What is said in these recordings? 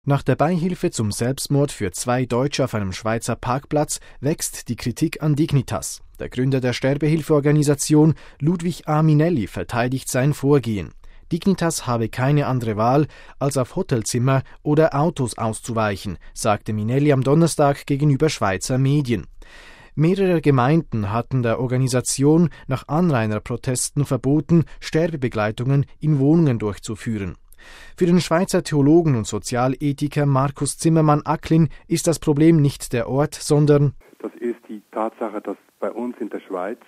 Nach der Beihilfe zum Selbstmord für 2 Deutsche auf einem Schweizer Parkplatz wächst die Kritik an Dignitas. Der Gründer der Sterbehilfeorganisation, Ludwig A. Minelli, verteidigt sein Vorgehen. Dignitas habe keine andere Wahl, als auf Hotelzimmer oder Autos auszuweichen, sagte Minelli am Donnerstag gegenüber Schweizer Medien. Mehrere Gemeinden hatten der Organisation nach Anrainerprotesten verboten, Sterbebegleitungen in Wohnungen durchzuführen. Für den Schweizer Theologen und Sozialethiker Markus Zimmermann-Acklin ist das Problem nicht der Ort, sondern das ist die Tatsache, dass bei uns in der Schweiz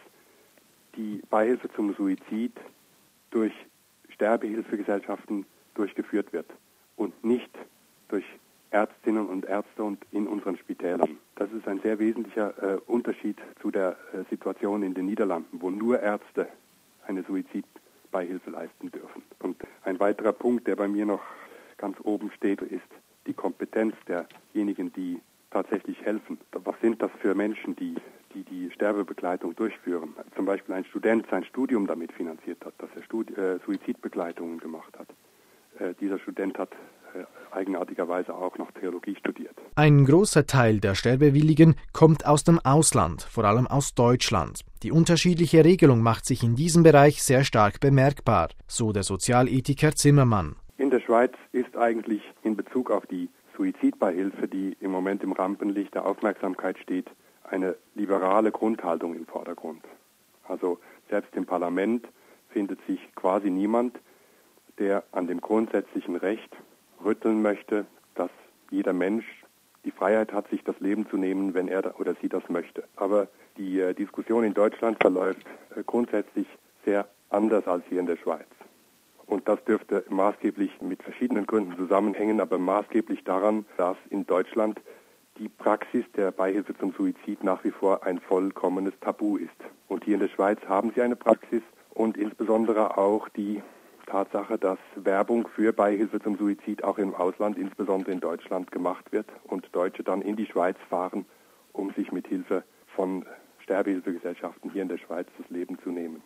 die Beihilfe zum Suizid durch Sterbehilfegesellschaften durchgeführt wird und nicht durch Ärztinnen und Ärzte und in unseren Spitälern. Das ist ein sehr wesentlicher Unterschied zu der Situation in den Niederlanden, wo nur Ärzte eine Suizidbeihilfe leisten dürfen. Und ein weiterer Punkt, der bei mir noch ganz oben steht, ist die Kompetenz derjenigen, die tatsächlich helfen. Was sind das für Menschen, die Sterbebegleitung durchführen? Zum Beispiel ein Student sein Studium damit finanziert hat, dass er Suizidbegleitungen gemacht hat. Dieser Student hat eigenartigerweise auch noch Theologie studiert. Ein großer Teil der Sterbewilligen kommt aus dem Ausland, vor allem aus Deutschland. Die unterschiedliche Regelung macht sich in diesem Bereich sehr stark bemerkbar, so der Sozialethiker Zimmermann. In der Schweiz ist eigentlich in Bezug auf die Suizidbeihilfe, die im Moment im Rampenlicht der Aufmerksamkeit steht, eine liberale Grundhaltung im Vordergrund. Also selbst im Parlament findet sich quasi niemand, der an dem grundsätzlichen Recht rütteln möchte, dass jeder Mensch die Freiheit hat, sich das Leben zu nehmen, wenn er oder sie das möchte. Aber die Diskussion in Deutschland verläuft grundsätzlich sehr anders als hier in der Schweiz. Und das dürfte maßgeblich mit verschiedenen Gründen zusammenhängen, aber maßgeblich daran, dass in Deutschland die Praxis der Beihilfe zum Suizid nach wie vor ein vollkommenes Tabu ist. Und hier in der Schweiz haben sie eine Praxis und insbesondere auch die Tatsache, dass Werbung für Beihilfe zum Suizid auch im Ausland, insbesondere in Deutschland, gemacht wird und Deutsche dann in die Schweiz fahren, um sich mit Hilfe von Sterbehilfegesellschaften hier in der Schweiz das Leben zu nehmen.